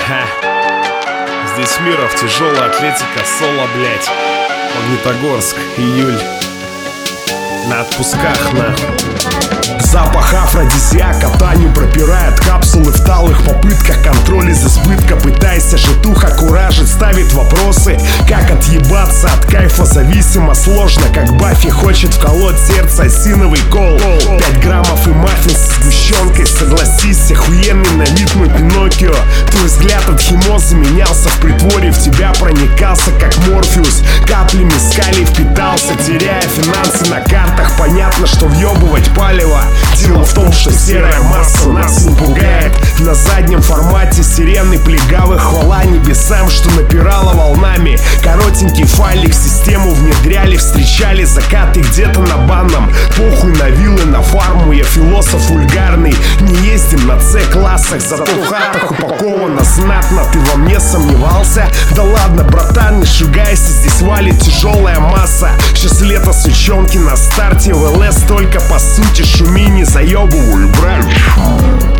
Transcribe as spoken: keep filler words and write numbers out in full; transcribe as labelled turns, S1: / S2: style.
S1: Ага. Здесь Миров, тяжелая атлетика, соло, блять. Магнитогорск, июль. На отпусках, нахуй.
S2: Запах афродизиака Таню пропирает капсулы в талых попытках. Контроль из избытка, пытайся житуха куражит, ставит вопросы, как отъебаться от кайфа зависимо сложно. Как Баффи хочет вколоть сердце осиновый кол. Пять граммов и маффин с сгущенкой, согласись, охуенный на вид мой Пиноккио. Твой взгляд от химозы менялся в притворе, в тебя проникался как Морфеус. Каплями скалей впитался, теряя финансы на картах. Понятно, что въебывать палево. Дело в том, что серая масса нас не пугает. На заднем формате сирены плегавых, хвала небесам, что напирала волнами. Коротенький файлик в систему внедряли, встречали закаты где-то на банном. Похуй на виллы, на фарму, я философ вульгарный. Не ездим на С-классах, зато в хатах упаковано знатно. Ты во мне сомневался? Да ладно, братан, не шугайся, здесь валит тяжелая масса. Сейчас лето, сучонки на старте, в ЛС только по сути шуми, не заебываю, брат.